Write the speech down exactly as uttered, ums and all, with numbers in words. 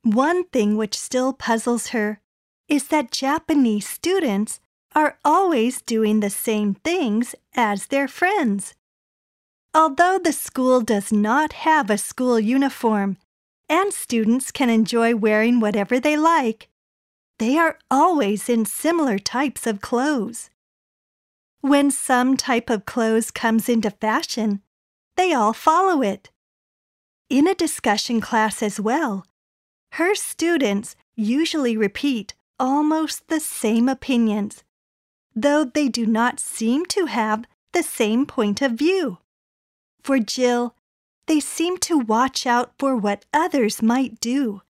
One thing which still puzzles her is that Japanese students are always doing the same things as their friends. Although the school does not have a school uniform and students can enjoy wearing whatever they like, they are always in similar types of clothes. When some type of clothes comes into fashion, they all follow it. In a discussion class as well, her students usually repeat almost the same opinions, though they do not seem to have the same point of view. For Jill, they seem to watch out for what others might do